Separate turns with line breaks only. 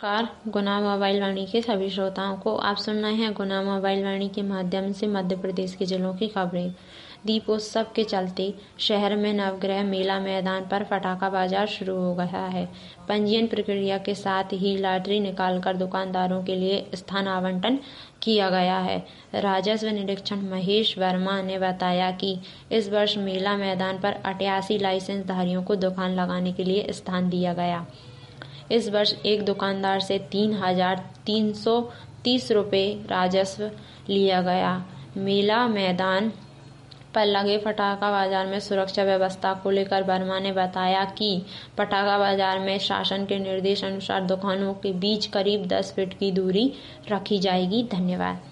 नमस्कार। गुना मोबाइल वाणी के सभी श्रोताओं को आप सुन रहे हैं गुना मोबाइल वाणी के माध्यम से मध्य प्रदेश के जिलों की खबरें। दीपोत्सव के चलते शहर में नवग्रह मेला मैदान पर पटाखा बाजार शुरू हो गया है। पंजीयन प्रक्रिया के साथ ही लॉटरी निकालकर दुकानदारों के लिए स्थान आवंटन किया गया है। राजस्व निरीक्षक महेश वर्मा ने बताया कि इस वर्ष मेला मैदान पर 88 लाइसेंस धारियों को दुकान लगाने के लिए स्थान दिया गया। इस वर्ष एक दुकानदार से 3,330 रुपये राजस्व लिया गया। मेला मैदान पर लगे पटाखा बाजार में सुरक्षा व्यवस्था को लेकर वर्मा ने बताया कि पटाखा बाजार में शासन के निर्देश अनुसार दुकानों के बीच करीब 10 फीट की दूरी रखी जाएगी। धन्यवाद।